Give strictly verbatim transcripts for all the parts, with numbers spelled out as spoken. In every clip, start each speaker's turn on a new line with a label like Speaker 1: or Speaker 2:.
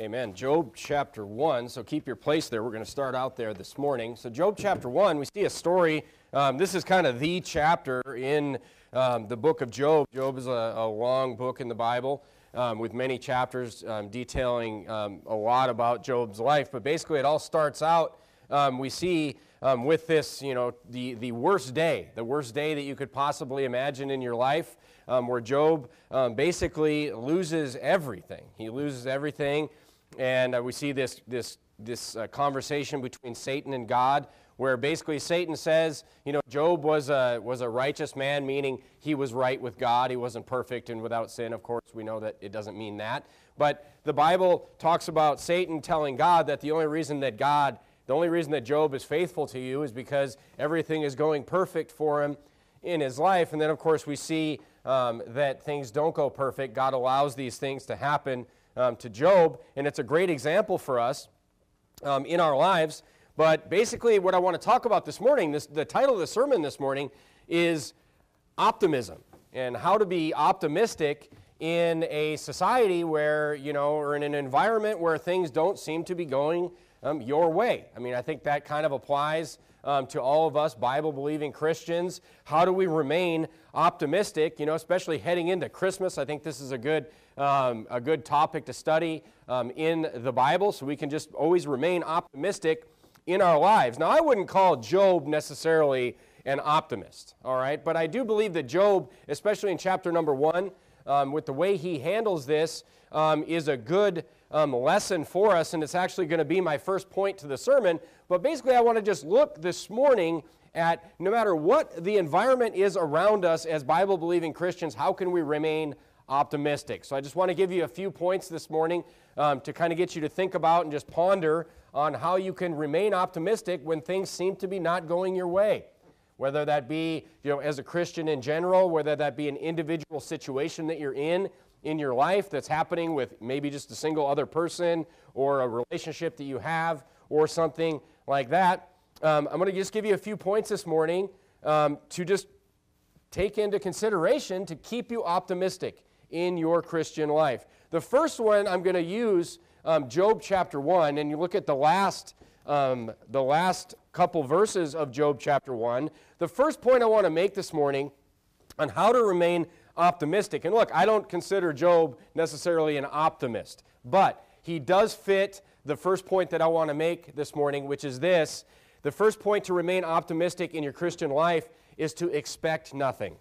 Speaker 1: Amen. Job chapter one, so keep your place there. We're going to start out there this morning. So Job chapter one, we see a story. Um, this is kind of the chapter in um, the book of Job. Job is a, a long book in the Bible um, with many chapters um, detailing um, a lot about Job's life. But basically it all starts out, um, we see um, with this, you know, the, the worst day, the worst day that you could possibly imagine in your life, um, where Job um, basically loses everything. He loses everything. And uh, we see this this this uh, conversation between Satan and God, where basically Satan says, you know, Job was a was a righteous man, meaning he was right with God. He wasn't perfect and without sin. Of course, we know that it doesn't mean that. But the Bible talks about Satan telling God that the only reason that God, the only reason that Job is faithful to you is because everything is going perfect for him in his life. And then, of course, we see um, that things don't go perfect. God allows these things to happen Um, to Job, and it's a great example for us um, in our lives. But basically what I want to talk about this morning, this, the title of the sermon this morning is optimism, and how to be optimistic in a society where, you know, or in an environment where things don't seem to be going um, your way. I mean, I think that kind of applies um, to all of us Bible-believing Christians. How do we remain optimistic, you know, especially heading into Christmas? I think this is a good Um, a good topic to study um, in the Bible, so we can just always remain optimistic in our lives. Now, I wouldn't call Job necessarily an optimist, all right? But I do believe that Job, especially in chapter number one, um, with the way he handles this, um, is a good um, lesson for us, and it's actually going to be my first point to the sermon. But basically, I want to just look this morning at no matter what the environment is around us as Bible-believing Christians, how can we remain optimistic? So I just want to give you a few points this morning um, to kind of get you to think about and just ponder on how you can remain optimistic when things seem to be not going your way. Whether that be, you know, as a Christian in general, whether that be an individual situation that you're in in your life that's happening with maybe just a single other person or a relationship that you have or something like that. Um, I'm going to just give you a few points this morning um, to just take into consideration to keep you optimistic in your Christian life. The first one I'm going to use um, Job chapter one, and you look at the last um, the last couple verses of Job chapter one. The first point I want to make this morning on how to remain optimistic. And look, I don't consider Job necessarily an optimist, but he does fit the first point that I want to make this morning, which is this. The first point to remain optimistic in your Christian life is to expect nothing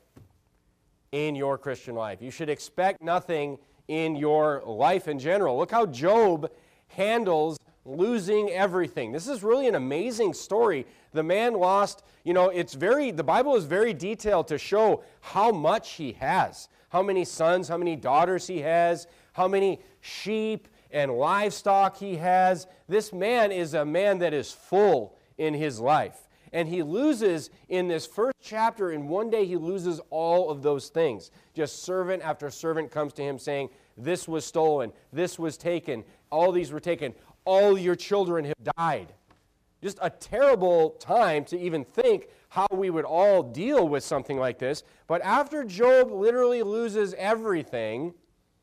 Speaker 1: in your Christian life. You should expect nothing in your life in general. Look how Job handles losing everything. This is really an amazing story. The man lost, you know, it's very, the Bible is very detailed to show how much he has, how many sons, how many daughters he has, how many sheep and livestock he has. This man is a man that is full in his life. And he loses in this first chapter, in one day he loses all of those things. Just servant after servant comes to him saying, this was stolen, this was taken, all these were taken, all your children have died. Just a terrible time to even think how we would all deal with something like this. But after Job literally loses everything,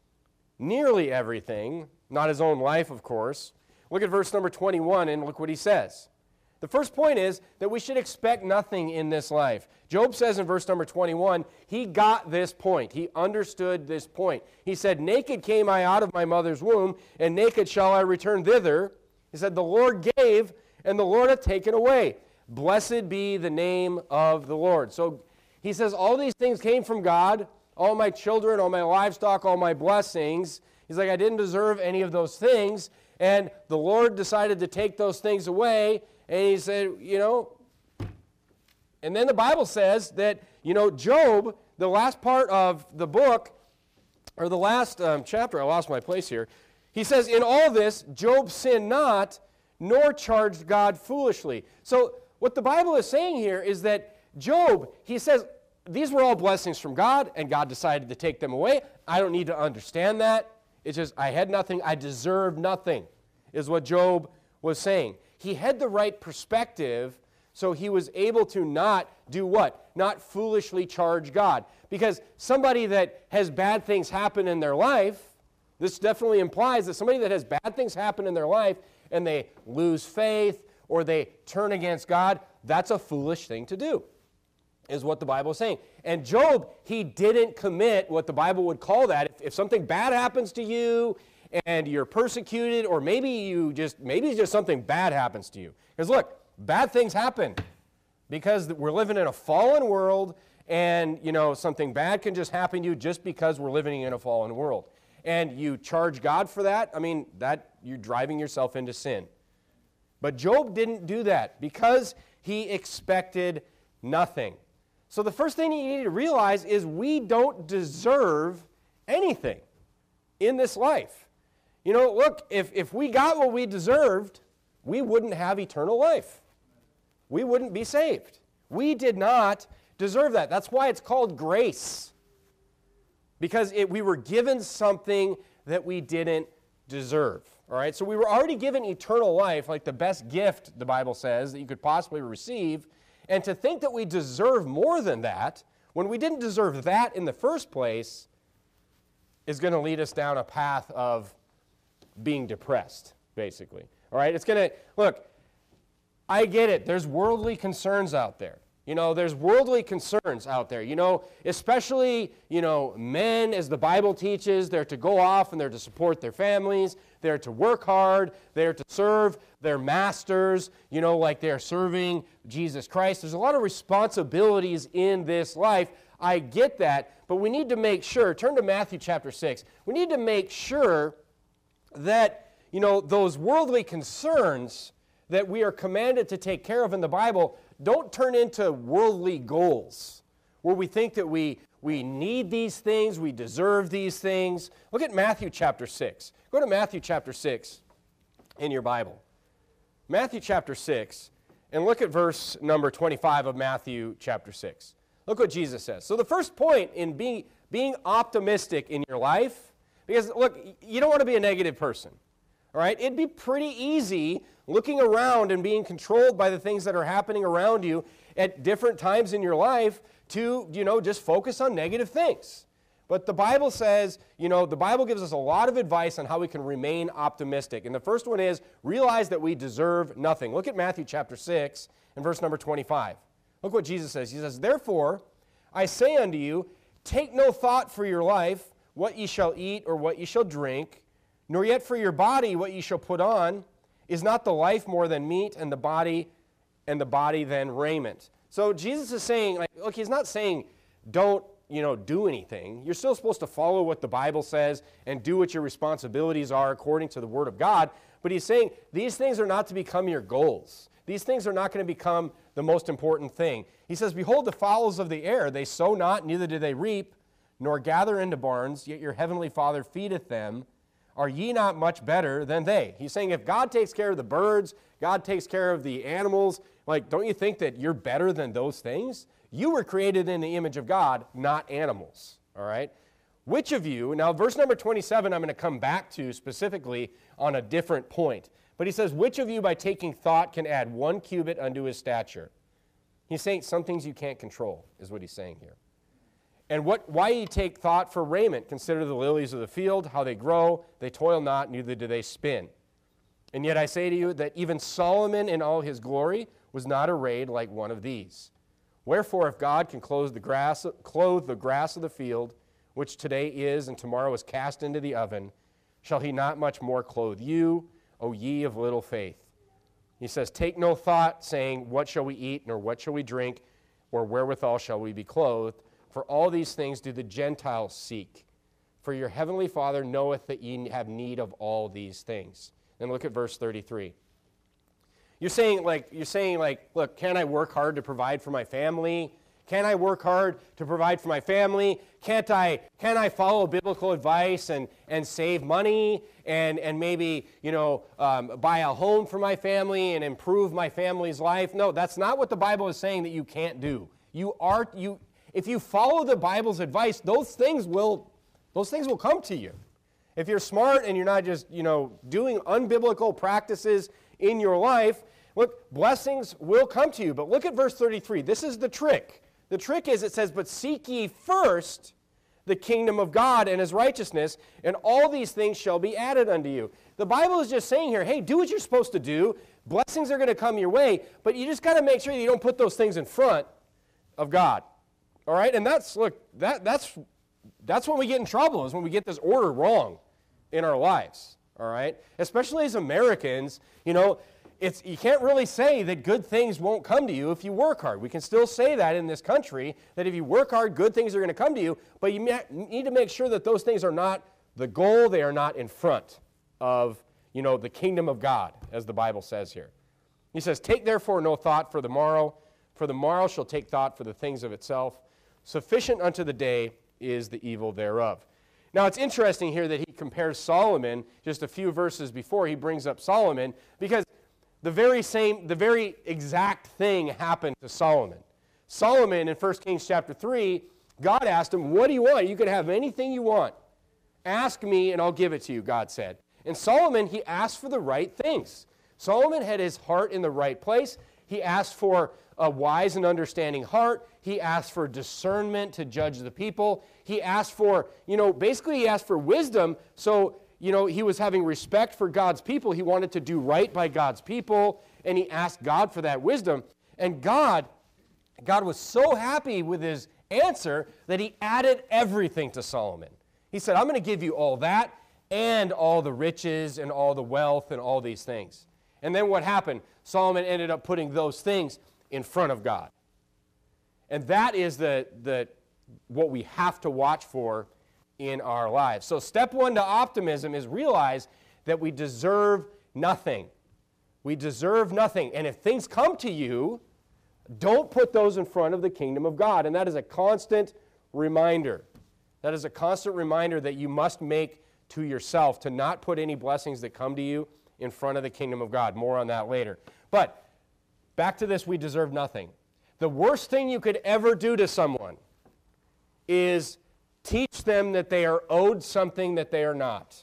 Speaker 1: nearly everything, not his own life, of course, look at verse number twenty-one and look what he says. The first point is that we should expect nothing in this life. Job says in verse number twenty-one, he got this point. He understood this point. He said, naked came I out of my mother's womb, and naked shall I return thither. He said, the Lord gave, and the Lord hath taken away. Blessed be the name of the Lord. So he says, all these things came from God, all my children, all my livestock, all my blessings. He's like, I didn't deserve any of those things, and the Lord decided to take those things away. And he said, you know, and then the Bible says that, you know, Job, the last part of the book, or the last um, chapter, I lost my place here, he says, in all this, Job sinned not, nor charged God foolishly. So what the Bible is saying here is that Job, he says, these were all blessings from God, and God decided to take them away. I don't need to understand that. It's just, I had nothing, I deserve nothing, is what Job was saying. He had the right perspective, so he was able to not do what? Not foolishly charge God. Because somebody that has bad things happen in their life, This definitely implies that somebody that has bad things happen in their life and they lose faith or they turn against God, that's a foolish thing to do, is what the Bible is saying. And Job, he didn't commit what the Bible would call that. If, if something bad happens to you and you're persecuted, or maybe you just, maybe just something bad happens to you. Because look, bad things happen because we're living in a fallen world, and you know, something bad can just happen to you just because we're living in a fallen world. And you charge God for that, I mean, that you're driving yourself into sin. But Job didn't do that because he expected nothing. So the first thing you need to realize is we don't deserve anything in this life. You know, look, if, if we got what we deserved, we wouldn't have eternal life. We wouldn't be saved. We did not deserve that. That's why it's called grace. Because it, we were given something that we didn't deserve. All right, so we were already given eternal life, like the best gift, the Bible says, that you could possibly receive. And to think that we deserve more than that, when we didn't deserve that in the first place, is going to lead us down a path of being depressed, basically. All right, it's going to, look, I get it. There's worldly concerns out there. You know, there's worldly concerns out there. You know, especially, you know, men, as the Bible teaches, they're to go off and they're to support their families. They're to work hard. They're to serve their masters, you know, like they're serving Jesus Christ. There's a lot of responsibilities in this life. I get that, but we need to make sure, turn to Matthew chapter six, we need to make sure that, you know, those worldly concerns that we are commanded to take care of in the Bible don't turn into worldly goals where we think that we, we need these things, we deserve these things. Look at Matthew chapter six. Go to Matthew chapter six in your Bible. Matthew chapter six, and look at verse number twenty-five of Matthew chapter six. Look what Jesus says. So the first point in being, being optimistic in your life, because look, you don't want to be a negative person. All right? It'd be pretty easy looking around and being controlled by the things that are happening around you at different times in your life to, you know, just focus on negative things. But the Bible says, you know, the Bible gives us a lot of advice on how we can remain optimistic. And the first one is, realize that we deserve nothing. Look at Matthew chapter six and verse number twenty-five. Look what Jesus says. He says, therefore, I say unto you, take no thought for your life, what ye shall eat or what ye shall drink, nor yet for your body what ye shall put on. Is not the life more than meat, and the body and the body than raiment? So Jesus is saying, like, look, he's not saying don't, you know, do anything. You're still supposed to follow what the Bible says and do what your responsibilities are according to the Word of God. But he's saying these things are not to become your goals. These things are not going to become the most important thing. He says, behold the fowls of the air, they sow not, neither do they reap, nor gather into barns, yet your heavenly Father feedeth them. Are ye not much better than they? He's saying if God takes care of the birds, God takes care of the animals, like, don't you think that you're better than those things? You were created in the image of God, not animals, all right? Which of you, now verse number twenty-seven I'm going to come back to specifically on a different point. But he says, which of you by taking thought can add one cubit unto his stature? He's saying some things you can't control, is what he's saying here. And what, why ye take thought for raiment? Consider the lilies of the field, how they grow. They toil not, neither do they spin. And yet I say to you that even Solomon in all his glory was not arrayed like one of these. Wherefore, if God can clothe the grass, clothe the grass of the field, which today is and tomorrow is cast into the oven, shall he not much more clothe you, O ye of little faith? He says, take no thought, saying, what shall we eat, nor what shall we drink, or wherewithal shall we be clothed? For all these things do the Gentiles seek. For your heavenly Father knoweth that ye have need of all these things. Then look at verse thirty-three. You're saying, like, you're saying, like, look, can I work hard to provide for my family? Can I work hard to provide for my family? Can't I, can I follow biblical advice and, and save money and, and maybe, you know, um, buy a home for my family and improve my family's life? No, that's not what the Bible is saying that you can't do. You are, you, if you follow the Bible's advice, those things will, those things will come to you. If you're smart and you're not just, you know, doing unbiblical practices in your life, look, blessings will come to you. But look at verse thirty-three. This is the trick. The trick is it says, but seek ye first the kingdom of God and his righteousness, and all these things shall be added unto you. The Bible is just saying here, hey, do what you're supposed to do. Blessings are going to come your way, but you just got to make sure you don't put those things in front of God. All right? And that's, look, that, that's, that's when we get in trouble, is when we get this order wrong in our lives. All right? Especially as Americans, you know, it's, you can't really say that good things won't come to you if you work hard. We can still say that in this country, that if you work hard, good things are going to come to you, but you need to make sure that those things are not the goal, they are not in front of, you know, the kingdom of God, as the Bible says here. He says, take therefore no thought for the morrow, for the morrow shall take thought for the things of itself. Sufficient unto the day is the evil thereof. Now, it's interesting here that he compares Solomon, just a few verses before he brings up Solomon, because the very same, the very exact thing happened to Solomon. Solomon, in First Kings chapter three, God asked him, what do you want? You can have anything you want. Ask me and I'll give it to you, God said. And Solomon, he asked for the right things. Solomon had his heart in the right place. He asked for a wise and understanding heart. He asked for discernment to judge the people. He asked for, you know, basically he asked for wisdom. So, you know, he was having respect for God's people. He wanted to do right by God's people. And he asked God for that wisdom. And God, God was so happy with his answer that he added everything to Solomon. He said, I'm going to give you all that and all the riches and all the wealth and all these things. And then what happened? Solomon ended up putting those things in front of God. And that is the, the, what we have to watch for in our lives. So step one to optimism is realize that we deserve nothing. We deserve nothing. And if things come to you, don't put those in front of the kingdom of God. And that is a constant reminder. That is a constant reminder that you must make to yourself to not put any blessings that come to you in front of the kingdom of God. More on that later. But back to this, we deserve nothing. The worst thing you could ever do to someone is teach them that they are owed something that they are not.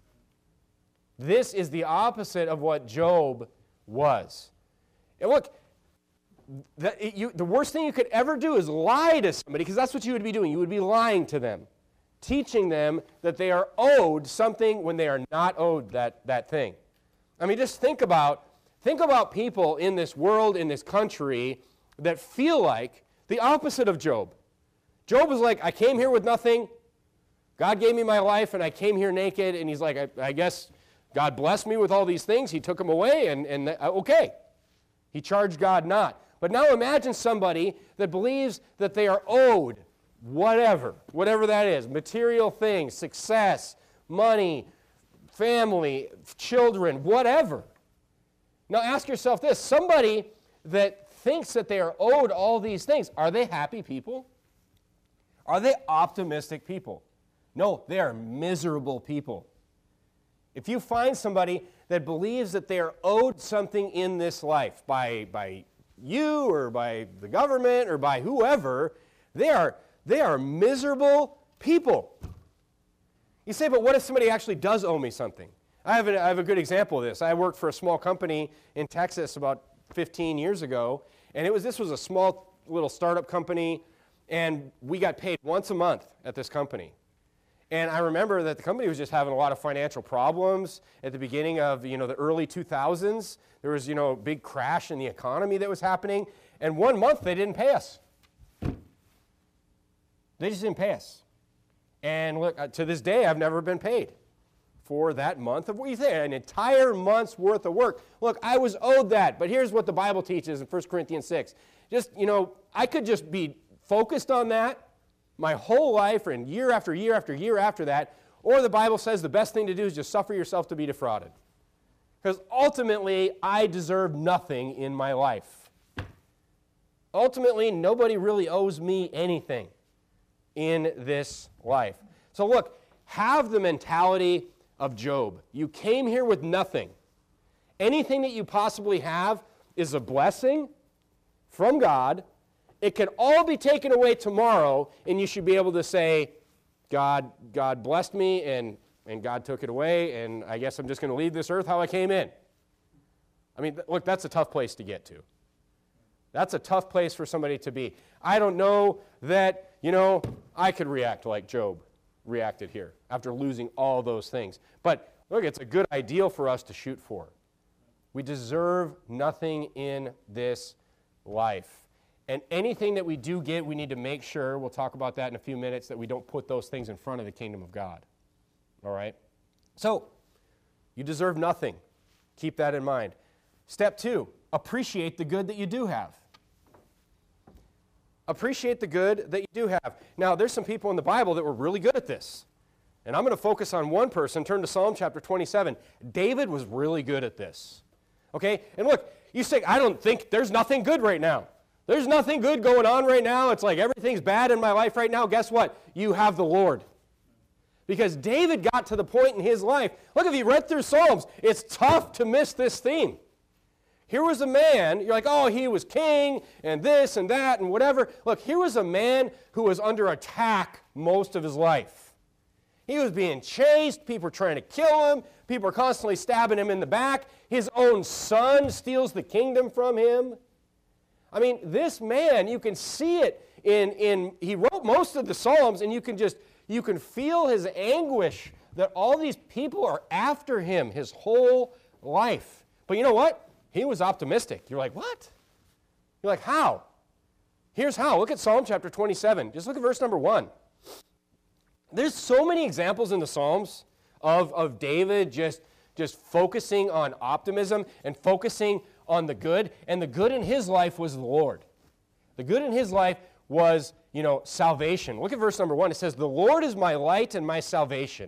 Speaker 1: This is the opposite of what Job was. And look, the, it, you, the worst thing you could ever do is lie to somebody, because that's what you would be doing. You would be lying to them, teaching them that they are owed something when they are not owed that, that thing. I mean, just think about, think about people in this world, in this country, that feel like the opposite of Job. Job was like, I came here with nothing. God gave me my life, and I came here naked. And he's like, I, I guess God blessed me with all these things. He took them away, and, and uh, okay. He charged God not. But now imagine somebody that believes that they are owed whatever, whatever that is, material things, success, money, family, children, whatever. Now ask yourself this, somebody that thinks that they are owed all these things, are they happy people? Are they optimistic people? No, they are miserable people. If you find somebody that believes that they are owed something in this life by, by you or by the government or by whoever, they are, they are miserable people. You say, but what if somebody actually does owe me something? I have, a, I have a good example of this. I worked for a small company in Texas about fifteen years ago, and it was this was a small little startup company, and we got paid once a month at this company. And I remember that the company was just having a lot of financial problems at the beginning of, you know, the early two thousands. There was, you know, a big crash in the economy that was happening, and one month they didn't pay us. They just didn't pay us. And look, to this day, I've never been paid for that month of, what do you think, an entire month's worth of work. Look, I was owed that, but here's what the Bible teaches in First Corinthians six. Just, you know, I could just be focused on that my whole life and year after year after year after that, or the Bible says the best thing to do is just suffer yourself to be defrauded. Because ultimately, I deserve nothing in my life. Ultimately, nobody really owes me anything in this life. So look, have the mentality of Job. You came here with nothing. Anything that you possibly have is a blessing from God. It can all be taken away tomorrow, and you should be able to say, God, God blessed me, and, and God took it away, and I guess I'm just going to leave this earth how I came in. I mean, look, that's a tough place to get to. That's a tough place for somebody to be. I don't know that you know, I could react like Job reacted here after losing all those things. But look, it's a good ideal for us to shoot for. We deserve nothing in this life. And anything that we do get, we need to make sure, we'll talk about that in a few minutes, that we don't put those things in front of the kingdom of God. All right? So, you deserve nothing. Keep that in mind. Step two, appreciate the good that you do have. Appreciate the good that you do have. Now, there's some people in the Bible that were really good at this. And I'm going to focus on one person. Turn to Psalm chapter twenty-seven. David was really good at this. Okay? And look, you say, I don't think there's nothing good right now. There's nothing good going on right now. It's like everything's bad in my life right now. Guess what? You have the Lord. Because David got to the point in his life, look, if you read through Psalms, it's tough to miss this theme. Here was a man, you're like, oh, he was king, and this and that, and whatever. Look, here was a man who was under attack most of his life. He was being chased, people were trying to kill him, people were constantly stabbing him in the back. His own son steals the kingdom from him. I mean, this man, you can see it in, in, he wrote most of the Psalms, and you can just, you can feel his anguish that all these people are after him his whole life. But you know what? He was optimistic. You're like, what? You're like, how? Here's how. Look at Psalm chapter twenty-seven. Just look at verse number one. There's so many examples in the Psalms of, of David just, just focusing on optimism and focusing on the good, and the good in his life was the Lord. The good in his life was, you know, salvation. Look at verse number one. It says, the Lord is my light and my salvation.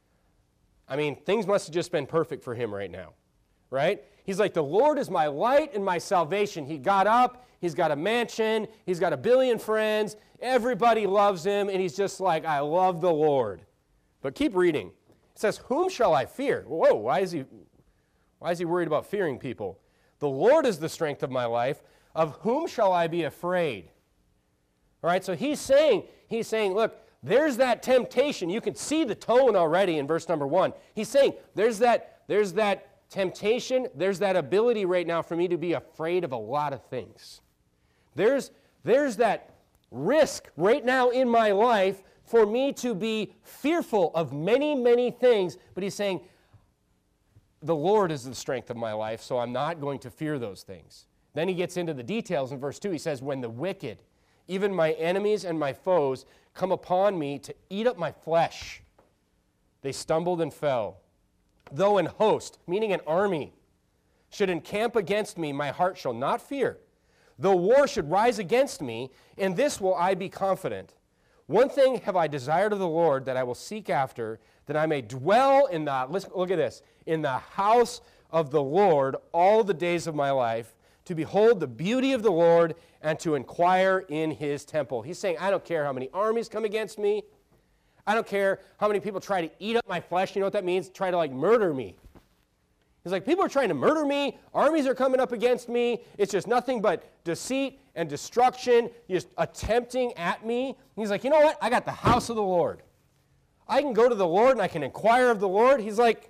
Speaker 1: I mean, things must have just been perfect for him right now, right? He's like, the Lord is my light and my salvation. He got up, he's got a mansion, he's got a billion friends, everybody loves him, and he's just like, I love the Lord. But keep reading. It says, whom shall I fear? Whoa, why is he, why is he worried about fearing people? The Lord is the strength of my life. Of whom shall I be afraid? All right, so he's saying, he's saying, look, there's that temptation. You can see the tone already in verse number one. He's saying, there's that, there's that temptation, there's that ability right now for me to be afraid of a lot of things. There's, there's that risk right now in my life for me to be fearful of many, many things. But he's saying, the Lord is the strength of my life, so I'm not going to fear those things. Then he gets into the details in verse two. He says, when the wicked, even my enemies and my foes, come upon me to eat up my flesh, they stumbled and fell. Though an host, meaning an army, should encamp against me, my heart shall not fear. Though war should rise against me, in this will I be confident. One thing have I desired of the Lord that I will seek after, that I may dwell in the, let's look at this, in the house of the Lord all the days of my life, to behold the beauty of the Lord and to inquire in his temple. He's saying, I don't care how many armies come against me. I don't care how many people try to eat up my flesh. You know what that means? Try to like murder me. He's like, people are trying to murder me. Armies are coming up against me. It's just nothing but deceit and destruction, just attempting at me. He's like, you know what? I got the house of the Lord. I can go to the Lord and I can inquire of the Lord. He's like,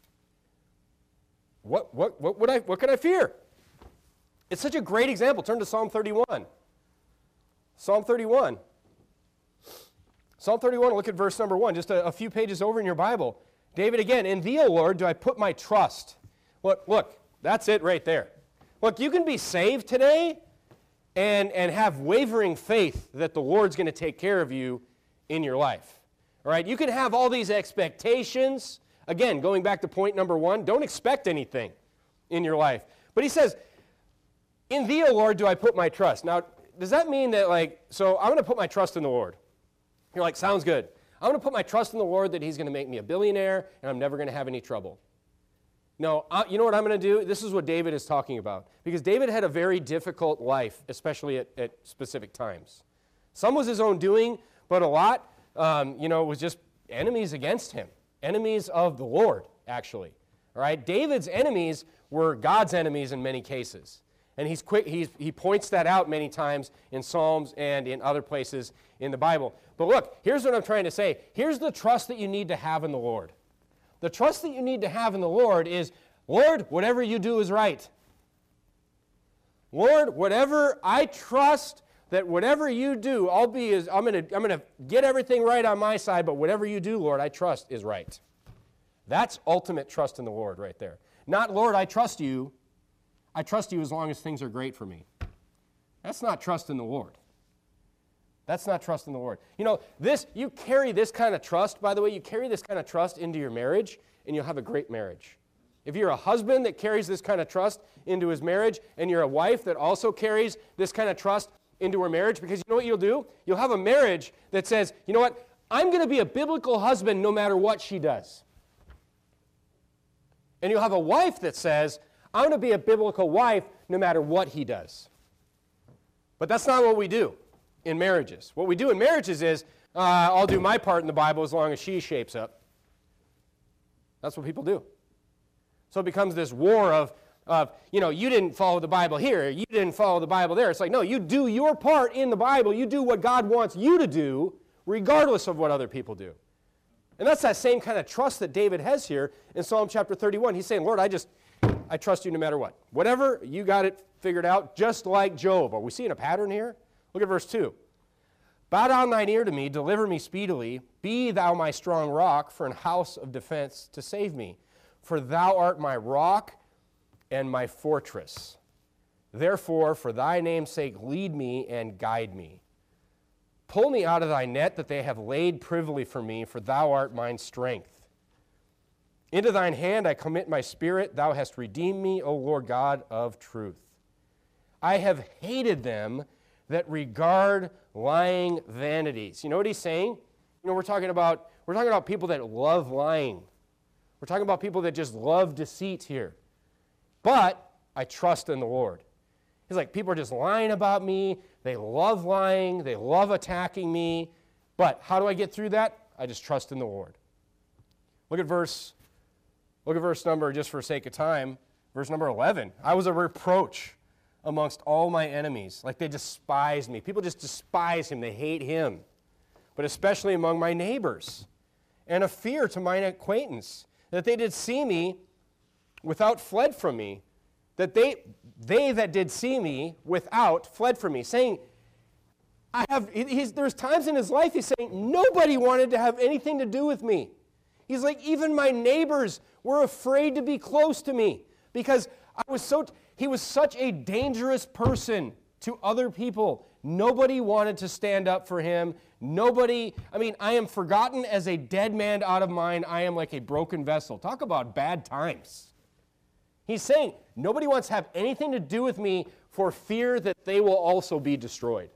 Speaker 1: what, what, what, would I, what can I fear? It's such a great example. Turn to Psalm thirty-one. Psalm thirty-one. Psalm thirty-one, look at verse number one, just a, a few pages over in your Bible. David again, in thee, O Lord, do I put my trust. Look, look, that's it right there. Look, you can be saved today and, and have wavering faith that the Lord's going to take care of you in your life. All right, you can have all these expectations. Again, going back to point number one, don't expect anything in your life. But he says, in thee, O Lord, do I put my trust. Now, does that mean that, like, so I'm going to put my trust in the Lord? You're like, sounds good. I'm going to put my trust in the Lord that he's going to make me a billionaire and I'm never going to have any trouble. No, uh, you know what I'm going to do? This is what David is talking about. Because David had a very difficult life, especially at, at specific times. Some was his own doing, but a lot, um, you know, was just enemies against him. Enemies of the Lord, actually. All right? David's enemies were God's enemies in many cases. And he's quick, he's, he points that out many times in Psalms and in other places in the Bible. But look, here's what I'm trying to say. Here's the trust that you need to have in the Lord. The trust that you need to have in the Lord is, Lord, whatever you do is right. Lord, whatever I trust that whatever you do, I'll be as, I'm going to I'm going to get everything right on my side, but whatever you do, Lord, I trust is right. That's ultimate trust in the Lord right there. Not, Lord, I trust you. I trust you as long as things are great for me. That's not trust in the Lord. That's not trust in the Lord. You know, this, you carry this kind of trust, by the way, you carry this kind of trust into your marriage, and you'll have a great marriage. If you're a husband that carries this kind of trust into his marriage, and you're a wife that also carries this kind of trust into her marriage, because you know what you'll do? You'll have a marriage that says, you know what, I'm going to be a biblical husband no matter what she does. And you'll have a wife that says, I'm going to be a biblical wife no matter what he does. But that's not what we do in marriages. What we do in marriages is, uh, I'll do my part in the Bible as long as she shapes up. That's what people do. So it becomes this war of, of, you know, you didn't follow the Bible here, you didn't follow the Bible there. It's like, no, you do your part in the Bible. You do what God wants you to do, regardless of what other people do. And that's that same kind of trust that David has here in Psalm chapter thirty-one. He's saying, Lord, I just, I trust you no matter what. Whatever, you got it figured out, just like Job. Are we seeing a pattern here? Look at verse two. Bow down thine ear to me, deliver me speedily. Be thou my strong rock for an house of defense to save me. For thou art my rock and my fortress. Therefore, for thy name's sake, lead me and guide me. Pull me out of thy net that they have laid privily for me, for thou art mine strength. Into thine hand I commit my spirit. Thou hast redeemed me, O Lord God of truth. I have hated them that regard lying vanities. You know what he's saying? You know, we're talking about, we're talking about people that love lying. We're talking about people that just love deceit here. But I trust in the Lord. He's like, people are just lying about me. They love lying. They love attacking me. But how do I get through that? I just trust in the Lord. Look at verse, look at verse number, just for sake of time, verse number eleven. I was a reproach amongst all my enemies. Like they despised me. People just despise him. They hate him. But especially among my neighbors. And a fear to mine acquaintance, that they did see me without fled from me, that they, they that did see me without fled from me, saying, I have, he's, there's times in his life he's saying, nobody wanted to have anything to do with me. He's like, even my neighbors were afraid to be close to me, because I was so, he was such a dangerous person to other people. Nobody wanted to stand up for him. Nobody, I mean, I am forgotten as a dead man out of mind. I am like a broken vessel. Talk about bad times. He's saying, nobody wants to have anything to do with me for fear that they will also be destroyed.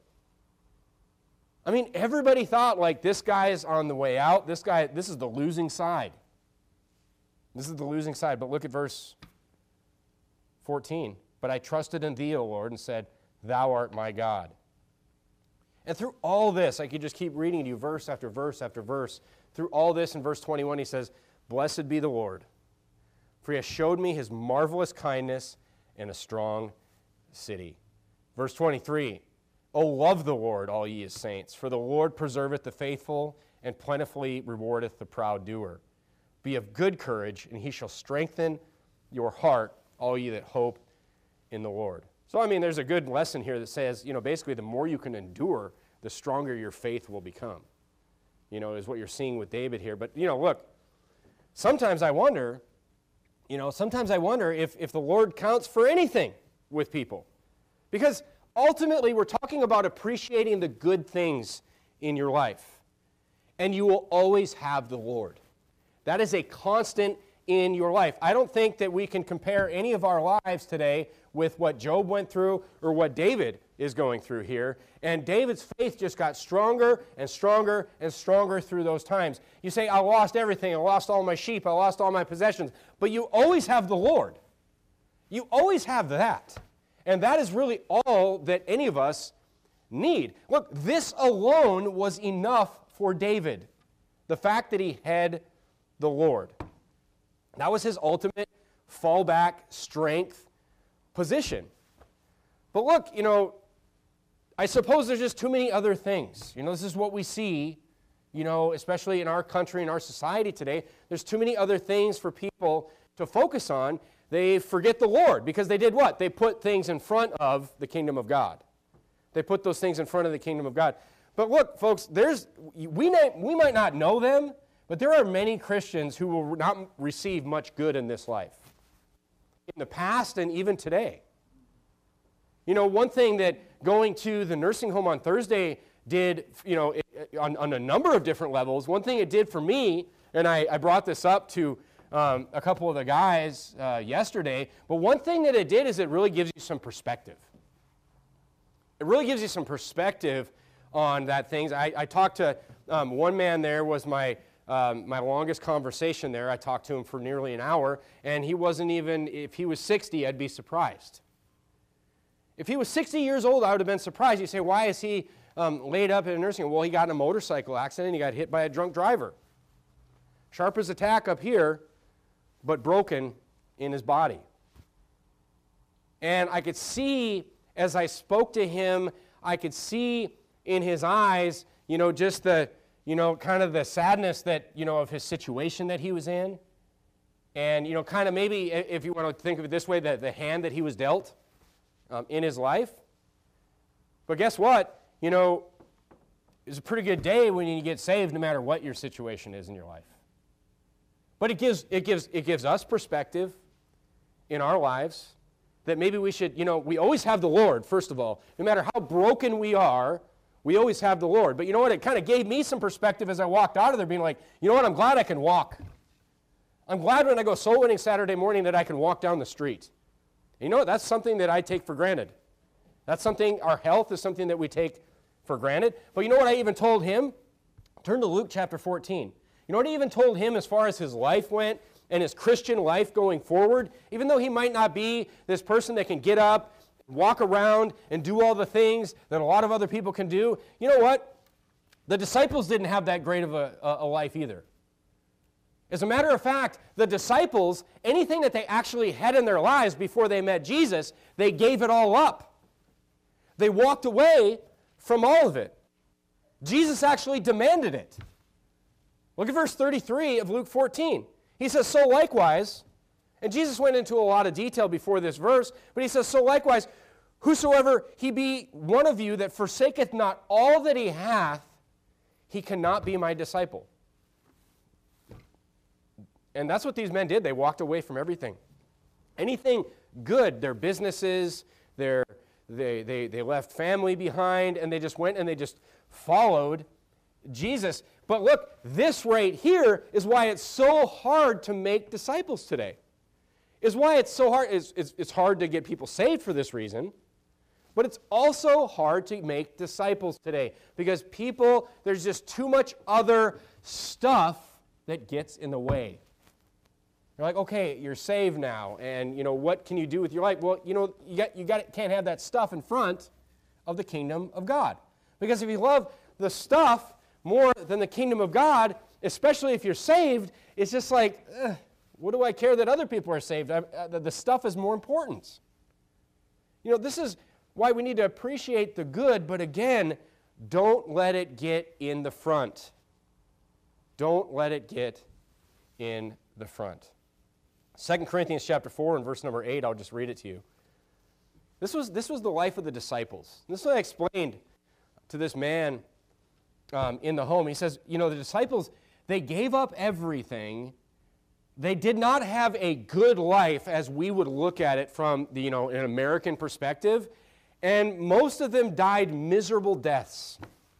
Speaker 1: I mean, everybody thought, like, this guy is on the way out. This guy, this is the losing side. This is the losing side. But look at verse fourteen. But I trusted in thee, O Lord, and said, thou art my God. And through all this, I could just keep reading to you verse after verse after verse. Through all this, in verse twenty-one, he says, blessed be the Lord, for he has showed me his marvelous kindness in a strong city. Verse twenty-three, O love the Lord, all ye his saints, for the Lord preserveth the faithful, and plentifully rewardeth the proud doer. Be of good courage, and he shall strengthen your heart, all ye that hope in the Lord. So, I mean, there's a good lesson here that says, you know, basically the more you can endure, the stronger your faith will become. You know, is what you're seeing with David here. But, you know, look, sometimes I wonder, you know, sometimes I wonder if, if the Lord counts for anything with people. Because ultimately we're talking about appreciating the good things in your life. And you will always have the Lord. That is a constant in your life. I don't think that we can compare any of our lives today with what Job went through or what David is going through here. And David's faith just got stronger and stronger and stronger through those times. You say, I lost everything. I lost all my sheep. I lost all my possessions. But you always have the Lord. You always have that. And that is really all that any of us need. Look, this alone was enough for David. The fact that he had the Lord. That was his ultimate fallback strength position. But look, you know, I suppose there's just too many other things. You know, this is what we see, you know, especially in our country, in our society today. There's too many other things for people to focus on. They forget the Lord because they did what? They put things in front of the kingdom of God. They put those things in front of the kingdom of God. But look, folks, there's, we, may, we might not know them, but there are many Christians who will not receive much good in this life, in the past and even today. You know, one thing that going to the nursing home on Thursday did, you know, it, on, on a number of different levels, one thing it did for me, and I, I brought this up to um, a couple of the guys uh, yesterday, but one thing that it did is it really gives you some perspective. It really gives you some perspective on that things. I, I talked to um, one man there was my um, my longest conversation there. I talked to him for nearly an hour, and he wasn't even, if he was sixty, I'd be surprised. If he was sixty years old, I would have been surprised. You say, why is he um, laid up in a nursing home? Well, he got in a motorcycle accident. He got hit by a drunk driver. Sharp as a tack up here, but broken in his body. And I could see, as I spoke to him, I could see in his eyes, you know, just the, you know, kind of the sadness that, you know, of his situation that he was in. And, you know, kind of maybe, if you want to think of it this way, the, the hand that he was dealt um, in his life. But guess what? You know, it's a pretty good day when you get saved, no matter what your situation is in your life. But it gives, it gives, it gives us perspective in our lives that maybe we should, you know, we always have the Lord, first of all. No matter how broken we are, we always have the Lord. But you know what? It kind of gave me some perspective as I walked out of there, being like, you know what? I'm glad I can walk. I'm glad when I go soul winning Saturday morning that I can walk down the street. And you know what? That's something that I take for granted. That's something, our health is something that we take for granted. But you know what I even told him? Turn to Luke chapter fourteen. You know what I even told him as far as his life went and his Christian life going forward? Even though he might not be this person that can get up, walk around, and do all the things that a lot of other people can do, you know what? The disciples didn't have that great of a, a life either. As a matter of fact, the disciples, anything that they actually had in their lives before they met Jesus, they gave it all up. They walked away from all of it. Jesus actually demanded it. Look at verse thirty-three of Luke fourteen. He says, so likewise, and Jesus went into a lot of detail before this verse, but he says, so likewise, whosoever he be one of you that forsaketh not all that he hath, he cannot be my disciple. And that's what these men did. They walked away from everything. Anything good, their businesses, their, they, they, they left family behind, and they just went and they just followed Jesus. But look, this right here is why it's so hard to make disciples today. Is why it's so hard. It's, it's, it's hard to get people saved for this reason. But it's also hard to make disciples today because people, there's just too much other stuff that gets in the way. You're like, okay, you're saved now, and you know what can you do with your life? Well, you know, you got you got can't have that stuff in front of the kingdom of God, because if you love the stuff more than the kingdom of God, especially if you're saved, it's just like, ugh, what do I care that other people are saved? I, uh, the, the stuff is more important. You know, this is why we need to appreciate the good, but again, don't let it get in the front. Don't let it get in the front. Second Corinthians chapter four and verse number eight, I'll just read it to you. This was, this was the life of the disciples. This is what I explained to this man um, in the home. He says, you know, the disciples, they gave up everything. They did not have a good life as we would look at it from the, you know, an American perspective. And most of them died miserable deaths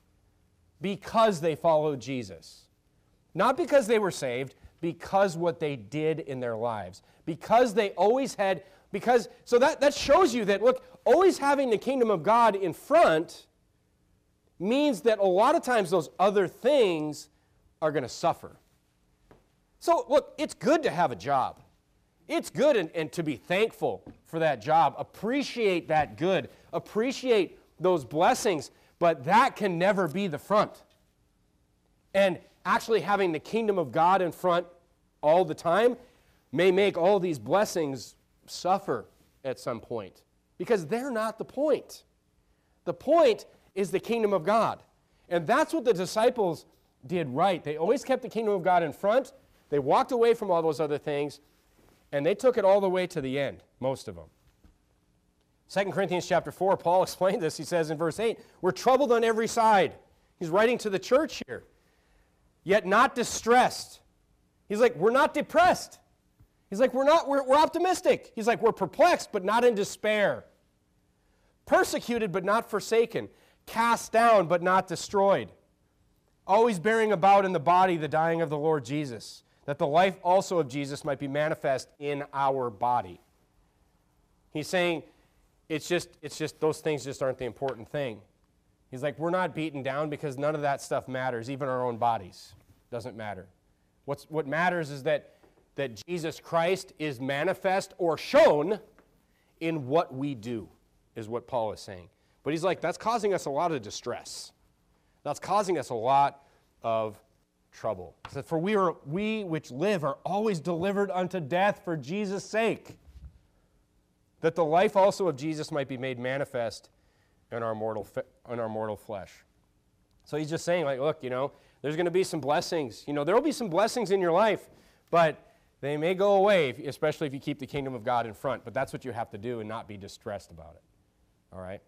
Speaker 1: because they followed Jesus. Not because they were saved, because what they did in their lives. Because they always had, because, so that, that shows you that, look, always having the kingdom of God in front means that a lot of times those other things are going to suffer. So, look, it's good to have a job. It's good and, and to be thankful for that job. Appreciate that good. Appreciate those blessings, but that can never be the front. And actually having the kingdom of God in front all the time may make all these blessings suffer at some point, because they're not the point. The point is the kingdom of God. And that's what the disciples did right. They always kept the kingdom of God in front. They walked away from all those other things, and they took it all the way to the end, most of them. Second Corinthians chapter four, Paul explained this. He says in verse eight, we're troubled on every side. He's writing to the church here. Yet not distressed. He's like, we're not depressed. He's like, we're not, we're, we're optimistic. He's like, we're perplexed, but not in despair. Persecuted, but not forsaken. Cast down, but not destroyed. Always bearing about in the body the dying of the Lord Jesus, that the life also of Jesus might be manifest in our body. He's saying, it's just, it's just, those things just aren't the important thing. He's like, we're not beaten down because none of that stuff matters, even our own bodies. Doesn't matter. What's, what matters is that, that Jesus Christ is manifest or shown in what we do, is what Paul is saying. But he's like, that's causing us a lot of distress. That's causing us a lot of trouble. He said, for we, are, we which live are always delivered unto death for Jesus' sake, that the life also of Jesus might be made manifest in our mortal, in our mortal flesh. So he's just saying, like, look, you know, there's going to be some blessings. You know, there will be some blessings in your life, but they may go away, especially if you keep the kingdom of God in front. But that's what you have to do and not be distressed about it. All right?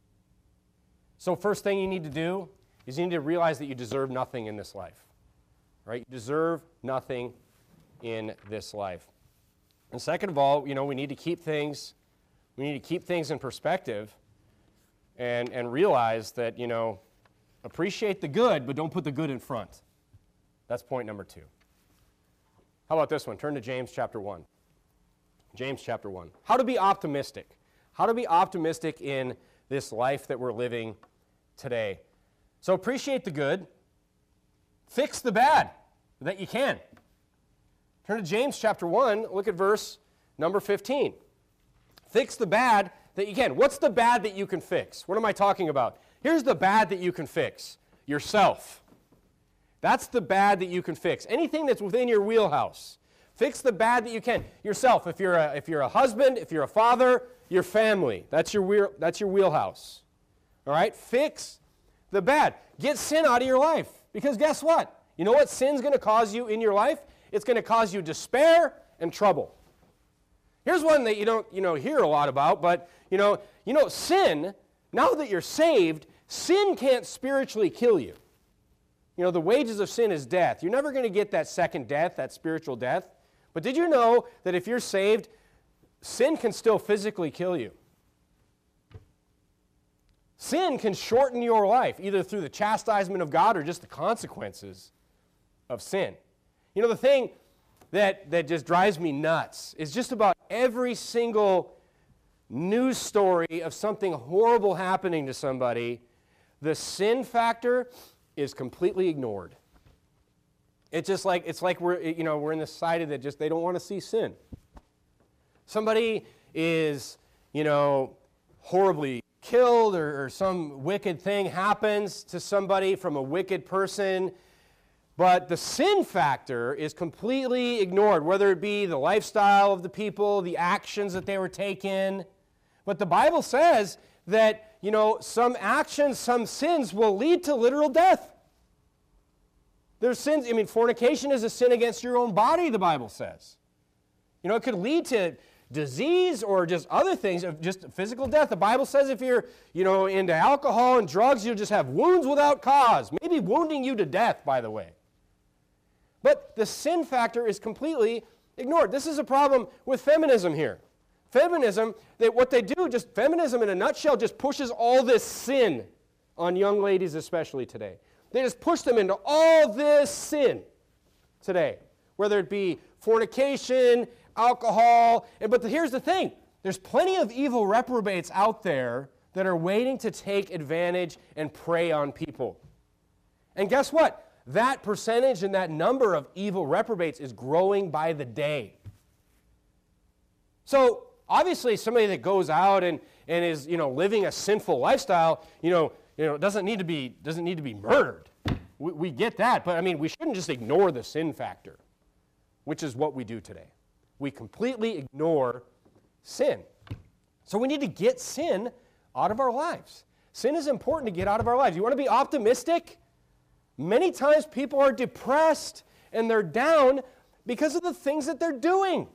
Speaker 1: So first thing you need to do is you need to realize that you deserve nothing in this life. Right? You deserve nothing in this life. And second of all, you know, we need to keep things, we need to keep things in perspective and, and realize that, you know, appreciate the good, but don't put the good in front. That's point number two. How about this one? Turn to James chapter one. James chapter one. How to be optimistic. How to be optimistic in this life that we're living today. So appreciate the good. Fix the bad that you can. Turn to James chapter one. Look at verse number fifteen. Fix the bad that you can. What's the bad that you can fix? What am I talking about? Here's the bad that you can fix. Yourself. That's the bad that you can fix. Anything that's within your wheelhouse. Fix the bad that you can. Yourself. If you're a, if you're a husband, if you're a father, your family. That's your, wheel, that's your wheelhouse. All right? Fix the bad. Get sin out of your life. Because guess what? You know what sin's going to cause you in your life? It's going to cause you despair and trouble. Here's one that you don't, you know, hear a lot about, but you know, you know, sin, now that you're saved, sin can't spiritually kill you. You know, the wages of sin is death. You're never going to get that second death, that spiritual death. But did you know that if you're saved, sin can still physically kill you? Sin can shorten your life, either through the chastisement of God or just the consequences of sin. You know, the thing that, that just drives me nuts is just about every single news story of something horrible happening to somebody, the sin factor is completely ignored. It's just like, it's like we're, you know, we're in this society that just, they don't want to see sin. Somebody is, you know, horribly killed or, or some wicked thing happens to somebody from a wicked person, but the sin factor is completely ignored, whether it be the lifestyle of the people, the actions that they were taking. But the Bible says that, you know, some actions, some sins will lead to literal death. There's sins, I mean, fornication is a sin against your own body, the Bible says. You know, it could lead to disease or just other things, just physical death. The Bible says if you're, you know, into alcohol and drugs, you'll just have wounds without cause, maybe wounding you to death, by the way. But the sin factor is completely ignored. This is a problem with feminism here. Feminism, they, what they do, just feminism in a nutshell, just pushes all this sin on young ladies especially today. They just push them into all this sin today, whether it be fornication, alcohol. And, but the, here's the thing. There's plenty of evil reprobates out there that are waiting to take advantage and prey on people. And guess what? That percentage and that number of evil reprobates is growing by the day. So obviously somebody that goes out and, and is, you know, living a sinful lifestyle, you know, you know, doesn't need to be, doesn't need to be murdered. We, we get that, but I mean, we shouldn't just ignore the sin factor, which is what we do today. We completely ignore sin. So we need to get sin out of our lives. Sin is important to get out of our lives. You want to be optimistic? Many times people are depressed and they're down because of the things that they're doing.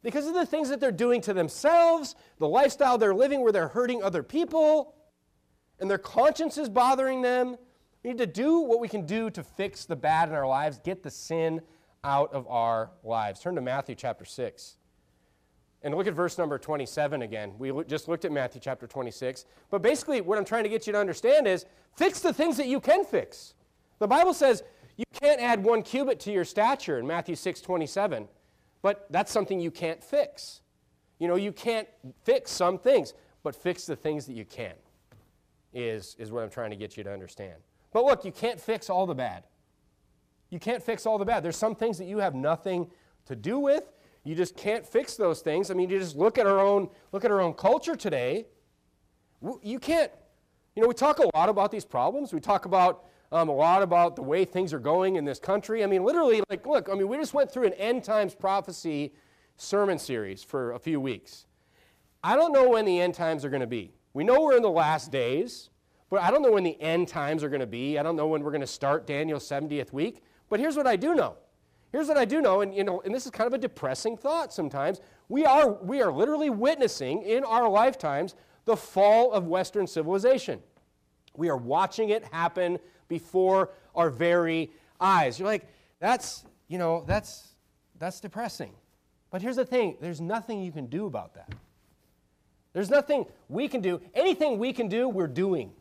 Speaker 1: because of the things that they're doing to themselves, the lifestyle they're living where they're hurting other people, and their conscience is bothering them. We need to do what we can do to fix the bad in our lives, get the sin out of our lives. Turn to Matthew chapter six. And look at verse number twenty-seven again. We just looked at Matthew chapter twenty-six. But basically what I'm trying to get you to understand is fix the things that you can fix. The Bible says you can't add one cubit to your stature in Matthew six twenty-seven. But that's something you can't fix. You know, you can't fix some things, but fix the things that you can is, is what I'm trying to get you to understand. But look, you can't fix all the bad. You can't fix all the bad. There's some things that you have nothing to do with. You just can't fix those things. I mean, you just look at our own, look at our own culture today. You can't, you know, we talk a lot about these problems. We talk about um, a lot about the way things are going in this country. I mean, literally, like, look, I mean, we just went through an end times prophecy sermon series for a few weeks. I don't know when the end times are going to be. We know we're in the last days, but I don't know when the end times are going to be. I don't know when we're going to start Daniel's seventieth week. But here's what I do know. Here's what I do know, and, you know, and this is kind of a depressing thought sometimes. We are, we are literally witnessing in our lifetimes the fall of Western civilization. We are watching it happen before our very eyes. You're like, that's, you know, that's, that's depressing. But here's the thing. There's nothing you can do about that. There's nothing we can do. Anything we can do, we're doing.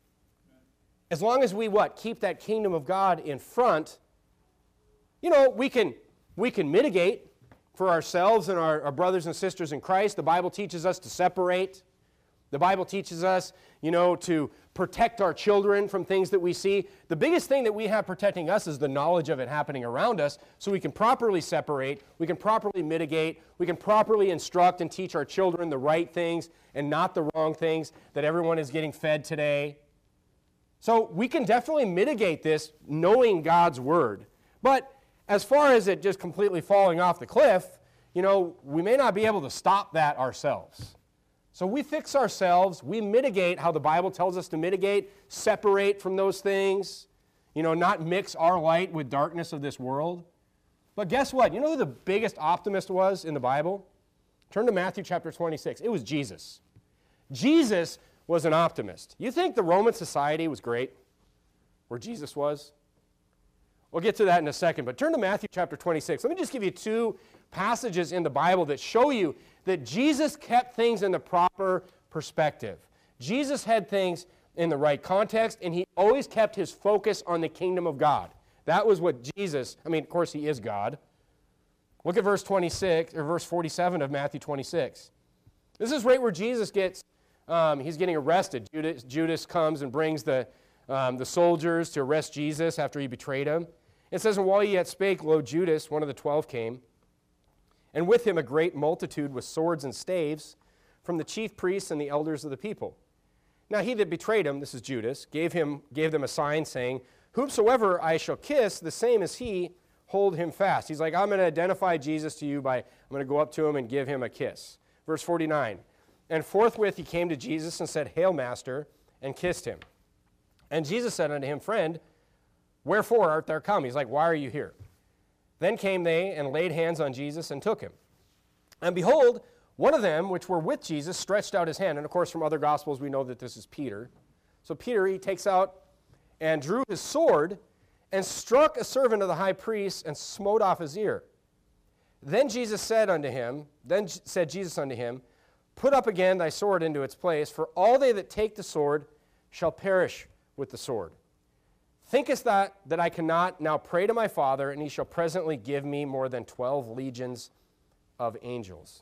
Speaker 1: As long as we, what? Keep that kingdom of God in front. You know, we can, we can mitigate for ourselves and our, our brothers and sisters in Christ. The Bible teaches us to separate. The Bible teaches us, you know, to protect our children from things that we see. The biggest thing that we have protecting us is the knowledge of it happening around us, so we can properly separate, we can properly mitigate, we can properly instruct and teach our children the right things and not the wrong things that everyone is getting fed today. So we can definitely mitigate this knowing God's Word. But as far as it just completely falling off the cliff, you know, we may not be able to stop that ourselves. So we fix ourselves, we mitigate how the Bible tells us to mitigate, separate from those things, you know, not mix our light with darkness of this world. But guess what? You know who the biggest optimist was in the Bible? Turn to Matthew chapter twenty-six. It was Jesus. Jesus was an optimist. You think the Roman society was great where Jesus was? We'll get to that in a second, but turn to Matthew chapter twenty-six. Let me just give you two passages in the Bible that show you that Jesus kept things in the proper perspective. Jesus had things in the right context, and he always kept his focus on the kingdom of God. That was what Jesus, I mean, of course, he is God. Look at verse twenty-six, or verse forty-seven of Matthew twenty-six. This is right where Jesus gets, um, he's getting arrested. Judas, Judas comes and brings the, um, the soldiers to arrest Jesus after he betrayed him. It says, and while he yet spake, lo, Judas, one of the twelve, came, and with him a great multitude with swords and staves from the chief priests and the elders of the people. Now he that betrayed him, this is Judas, gave him gave them a sign saying, whomsoever I shall kiss, the same as he, hold him fast. He's like, I'm going to identify Jesus to you by, I'm going to go up to him and give him a kiss. Verse forty-nine, and forthwith he came to Jesus and said, Hail, Master, and kissed him. And Jesus said unto him, Friend, wherefore art thou come? He's like, why are you here? Then came they and laid hands on Jesus and took him. And behold, one of them which were with Jesus stretched out his hand. And of course, from other Gospels, we know that this is Peter. So Peter, he takes out and drew his sword and struck a servant of the high priest and smote off his ear. Then Jesus said unto him, then said Jesus unto him, Put up again thy sword into its place, for all they that take the sword shall perish with the sword. Thinkest thou that I cannot now pray to my Father, and he shall presently give me more than twelve legions of angels?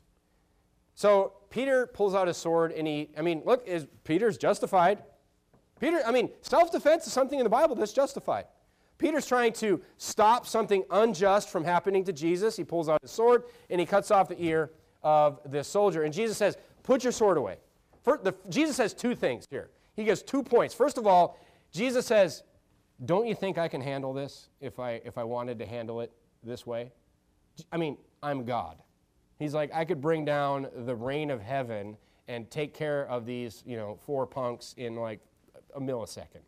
Speaker 1: So Peter pulls out his sword, and he, I mean, look, is Peter's justified. Peter, I mean, self-defense is something in the Bible that's justified. Peter's trying to stop something unjust from happening to Jesus. He pulls out his sword, and he cuts off the ear of this soldier. And Jesus says, put your sword away. First, the, Jesus says two things here. He gives two points. First of all, Jesus says, don't you think I can handle this if I, if I wanted to handle it this way? I mean, I'm God. He's like, I could bring down the rain of heaven and take care of these, you know, four punks in like a millisecond.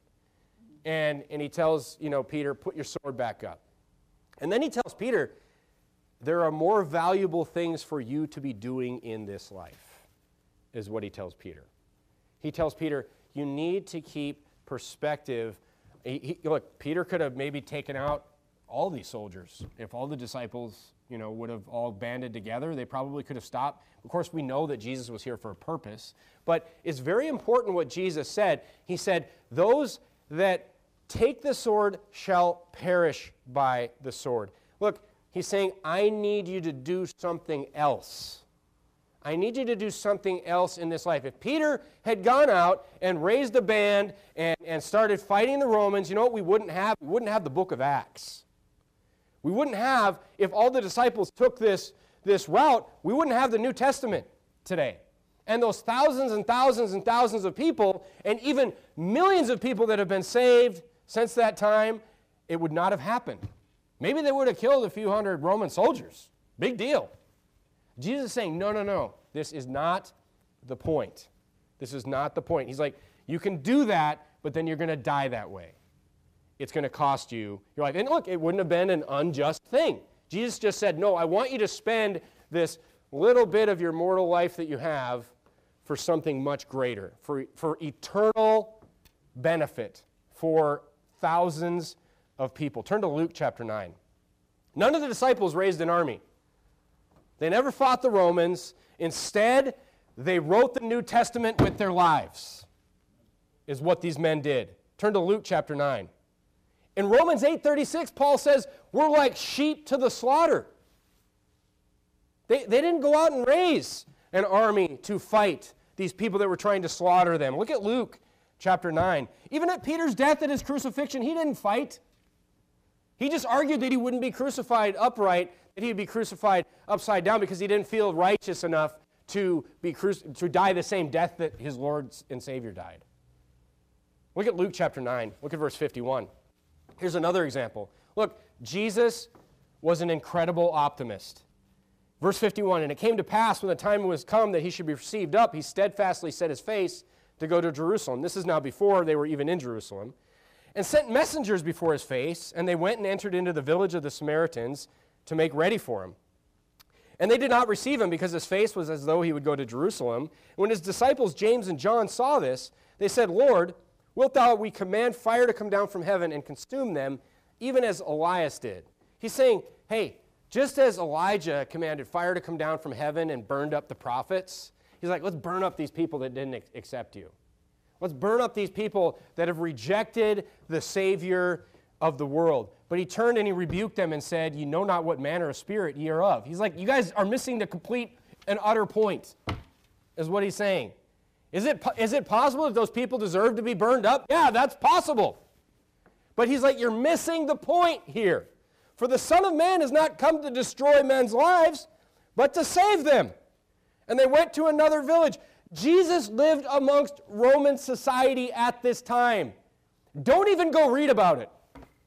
Speaker 1: And, and he tells, you know, Peter, put your sword back up. And then he tells Peter, there are more valuable things for you to be doing in this life, is what he tells Peter. He tells Peter, you need to keep perspective. He, he, look, Peter could have maybe taken out all these soldiers. If all the disciples, you know, would have all banded together, they probably could have stopped. Of course, we know that Jesus was here for a purpose, but it's very important what Jesus said. He said, those that take the sword shall perish by the sword. Look, he's saying, I need you to do something else. I need you to do something else in this life. If Peter had gone out and raised a band and, and started fighting the Romans, you know what we wouldn't have? We wouldn't have the book of Acts. We wouldn't have, if all the disciples took this, this route, we wouldn't have the New Testament today. And those thousands and thousands and thousands of people, and even millions of people that have been saved since that time, it would not have happened. Maybe they would have killed a few hundred Roman soldiers. Big deal. Jesus is saying, no, no, no, this is not the point. This is not the point. He's like, you can do that, but then you're going to die that way. It's going to cost you your life. And look, it wouldn't have been an unjust thing. Jesus just said, no, I want you to spend this little bit of your mortal life that you have for something much greater, for, for eternal benefit for thousands of people. Turn to Luke chapter nine. None of the disciples raised an army. They never fought the Romans. Instead, they wrote the New Testament with their lives, is what these men did. Turn to Luke chapter nine. In Romans eight thirty-six, Paul says, we're like sheep to the slaughter. They, they didn't go out and raise an army to fight these people that were trying to slaughter them. Look at Luke chapter nine. Even at Peter's death at his crucifixion, he didn't fight. He just argued that he wouldn't be crucified upright, that he'd be crucified upside down because he didn't feel righteous enough to, be cruci- to die the same death that his Lord and Savior died. Look at Luke chapter nine. Look at verse fifty-one. Here's another example. Look, Jesus was an incredible optimist. Verse fifty-one, and it came to pass when the time was come that he should be received up, he steadfastly set his face to go to Jerusalem. This is now before they were even in Jerusalem. And sent messengers before his face, and they went and entered into the village of the Samaritans to make ready for him. And they did not receive him because his face was as though he would go to Jerusalem. And when his disciples James and John saw this, they said, Lord, wilt thou we command fire to come down from heaven and consume them, even as Elias did? He's saying, hey, just as Elijah commanded fire to come down from heaven and burned up the prophets, he's like, let's burn up these people that didn't accept you. Let's burn up these people that have rejected the Savior of the world. But he turned and he rebuked them and said, ye know not what manner of spirit ye are of. He's like, you guys are missing the complete and utter point, is what he's saying. Is it, is it possible that those people deserve to be burned up? Yeah, that's possible. But he's like, you're missing the point here. For the Son of Man has not come to destroy men's lives, but to save them. And they went to another village. Jesus lived amongst Roman society at this time. Don't even go read about it.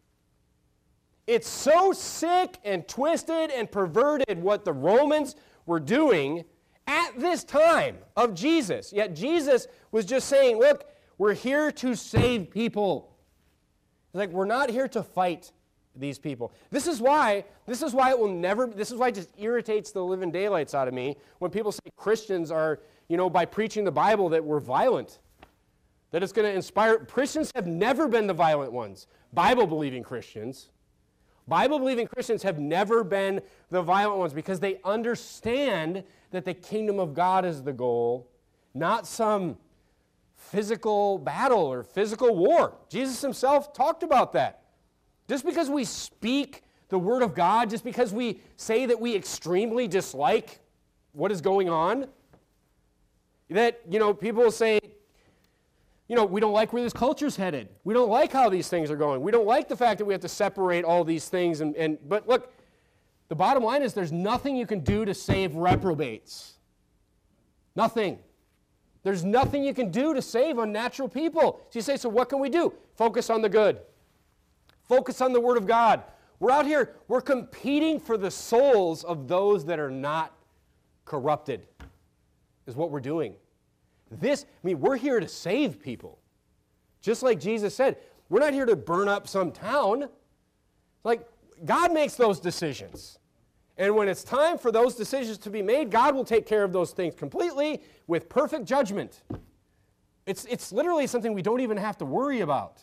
Speaker 1: It's so sick and twisted and perverted what the Romans were doing at this time of Jesus. Yet Jesus was just saying, look, we're here to save people. It's like, we're not here to fight these people. This is why, this is why it will never, this is why it just irritates the living daylights out of me when people say Christians are, you know, by preaching the Bible that we're violent. That it's going to inspire, Christians have never been the violent ones. Bible-believing Christians. Bible-believing Christians have never been the violent ones because they understand that the kingdom of God is the goal, not some physical battle or physical war. Jesus himself talked about that. Just because we speak the word of God, just because we say that we extremely dislike what is going on, that, you know, people will say, you know, we don't like where this culture's headed. We don't like how these things are going. We don't like the fact that we have to separate all these things. And, and but look, the bottom line is there's nothing you can do to save reprobates. Nothing. There's nothing you can do to save unnatural people. So you say, so what can we do? Focus on the good. Focus on the Word of God. We're out here, we're competing for the souls of those that are not corrupted, is what we're doing. This, I mean, we're here to save people. Just like Jesus said, we're not here to burn up some town. Like, God makes those decisions. And when it's time for those decisions to be made, God will take care of those things completely with perfect judgment. It's, it's literally something we don't even have to worry about.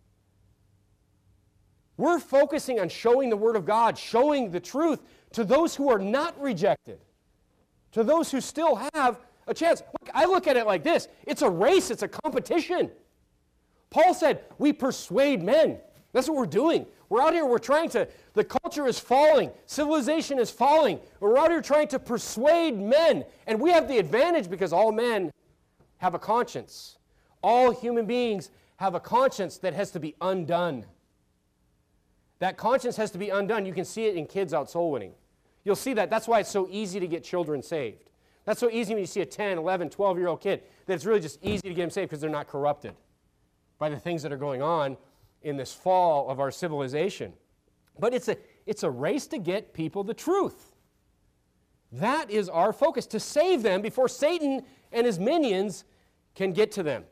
Speaker 1: We're focusing on showing the Word of God, showing the truth to those who are not rejected, to those who still have a chance. Look, I look at it like this. It's a race. It's a competition. Paul said, we persuade men. That's what we're doing. We're out here, we're trying to, the culture is falling, civilization is falling. We're out here trying to persuade men. And we have the advantage because all men have a conscience. All human beings have a conscience that has to be undone. That conscience has to be undone. You can see it in kids out soul winning. You'll see that. That's why it's so easy to get children saved. That's so easy when you see a ten, eleven, twelve-year-old kid, that it's really just easy to get them saved because they're not corrupted by the things that are going on in this fall of our civilization. But it's a, it's a race to get people the truth. That is our focus, to save them before Satan and his minions can get to them.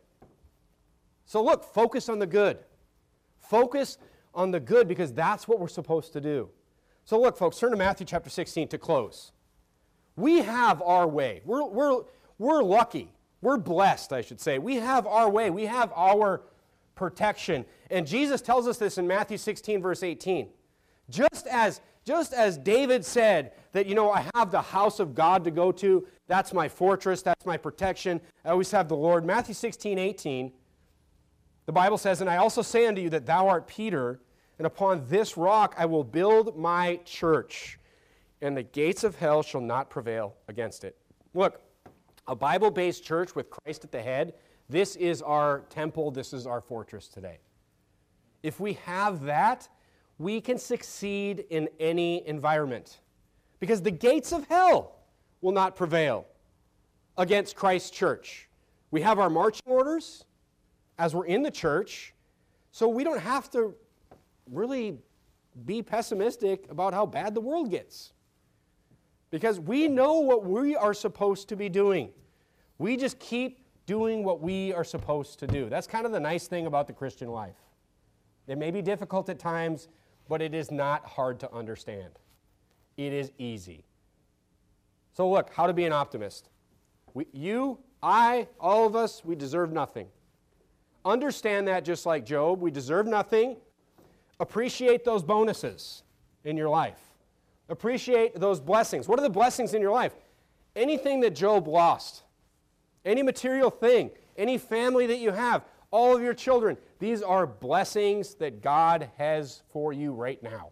Speaker 1: So look, focus on the good. Focus on the good because that's what we're supposed to do. So look, folks, turn to Matthew chapter sixteen to close. We have our way. We're, we're, we're lucky. We're blessed, I should say. We have our way. We have our protection. And Jesus tells us this in Matthew sixteen, verse eighteen. Just as, just as David said that, you know, I have the house of God to go to, that's my fortress, that's my protection, I always have the Lord. Matthew sixteen, eighteen, the Bible says, and I also say unto you that thou art Peter, and upon this rock I will build my church, and the gates of hell shall not prevail against it. Look, a Bible-based church with Christ at the head, this is our temple, this is our fortress today. If we have that, we can succeed in any environment because the gates of hell will not prevail against Christ's church. We have our marching orders as we're in the church, so we don't have to really be pessimistic about how bad the world gets because we know what we are supposed to be doing. We just keep doing what we are supposed to do. That's kind of the nice thing about the Christian life. It may be difficult at times, but it is not hard to understand. It is easy. So look, how to be an optimist. We, you, I, all of us, we deserve nothing. Understand that just like Job. We deserve nothing. Appreciate those bonuses in your life. Appreciate those blessings. What are the blessings in your life? Anything that Job lost. Any material thing, any family that you have, all of your children, these are blessings that God has for you right now.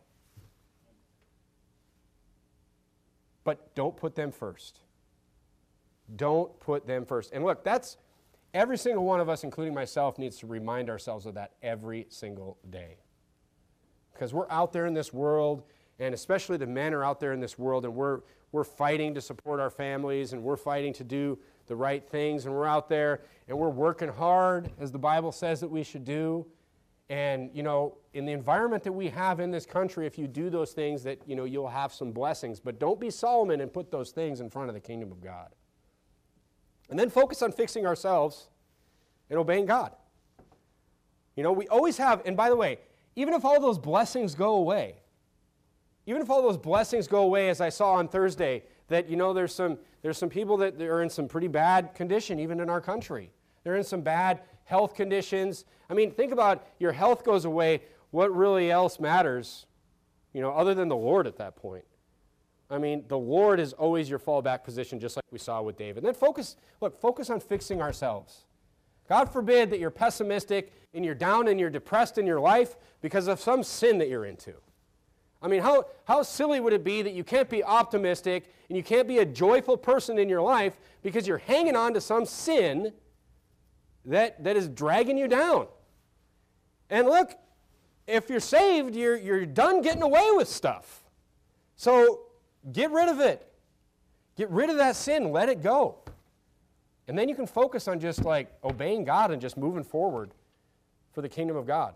Speaker 1: But don't put them first. Don't put them first. And look, that's every single one of us, including myself, needs to remind ourselves of that every single day. Because we're out there in this world, and especially the men are out there in this world, and we're, we're fighting to support our families, and we're fighting to do the right things, and we're out there and we're working hard as the Bible says that we should do. And you know, in the environment that we have in this country, if you do those things, that you know, you'll have some blessings. But don't be Solomon and put those things in front of the kingdom of God. And then focus on fixing ourselves and obeying God. You know, we always have, and by the way, even if all those blessings go away, even if all those blessings go away, as I saw on Thursday, that, you know, there's some, there's some people that are in some pretty bad condition, even in our country. They're in some bad health conditions. I mean, think about your health goes away, what really else matters, you know, other than the Lord at that point? I mean, the Lord is always your fallback position, just like we saw with David. And then focus, look, focus on fixing ourselves. God forbid that you're pessimistic and you're down and you're depressed in your life because of some sin that you're into. I mean, how, how silly would it be that you can't be optimistic and you can't be a joyful person in your life because you're hanging on to some sin that, that is dragging you down? And look, if you're saved, you're, you're done getting away with stuff. So get rid of it. Get rid of that sin. Let it go. And then you can focus on just like obeying God and just moving forward for the kingdom of God.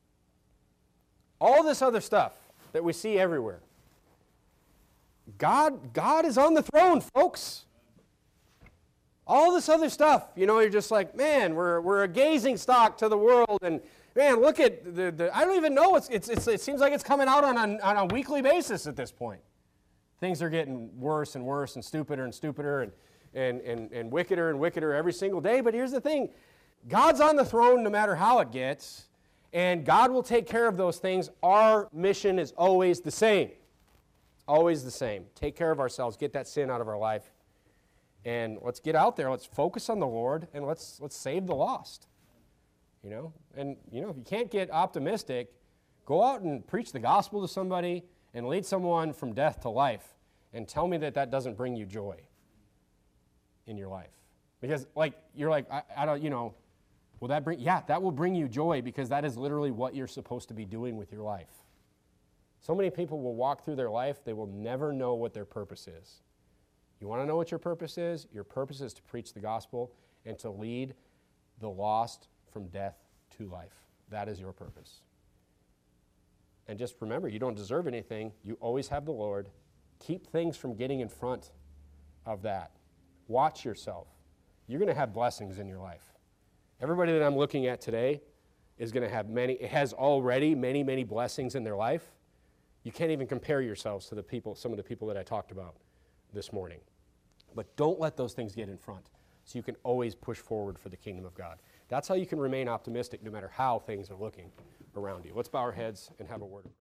Speaker 1: All this other stuff that we see everywhere. God, God is on the throne, folks. All this other stuff, you know, you're just like, man, we're, we're a gazing stock to the world, and man, look at the, the I don't even know, it's, it's, it's, it seems like it's coming out on a, on a weekly basis at this point. things are getting worse and worse and stupider and stupider and, and, and, and wickeder and wickeder every single day. But here's the thing. God's on the throne no matter how it gets, and God will take care of those things. Our mission is always the same. Always the same. Take care of ourselves. Get that sin out of our life. And let's get out there. Let's focus on the Lord, and let's, let's save the lost. You know? And, you know, if you can't get optimistic, go out and preach the gospel to somebody and lead someone from death to life, and tell me that that doesn't bring you joy in your life. Because, like, you're like, I, I don't, you know, will that bring, yeah, that will bring you joy, because that is literally what you're supposed to be doing with your life. So many people will walk through their life, they will never know what their purpose is. You want to know what your purpose is? Your purpose is to preach the gospel and to lead the lost from death to life. That is your purpose. And just remember, you don't deserve anything. You always have the Lord. Keep things from getting in front of that. Watch yourself. You're going to have blessings in your life. Everybody that I'm looking at today is going to have many, it has already many, many blessings in their life. You can't even compare yourselves to the people, some of the people that I talked about this morning. But don't let those things get in front, so you can always push forward for the kingdom of God. That's how you can remain optimistic no matter how things are looking around you. Let's bow our heads and have a word of prayer.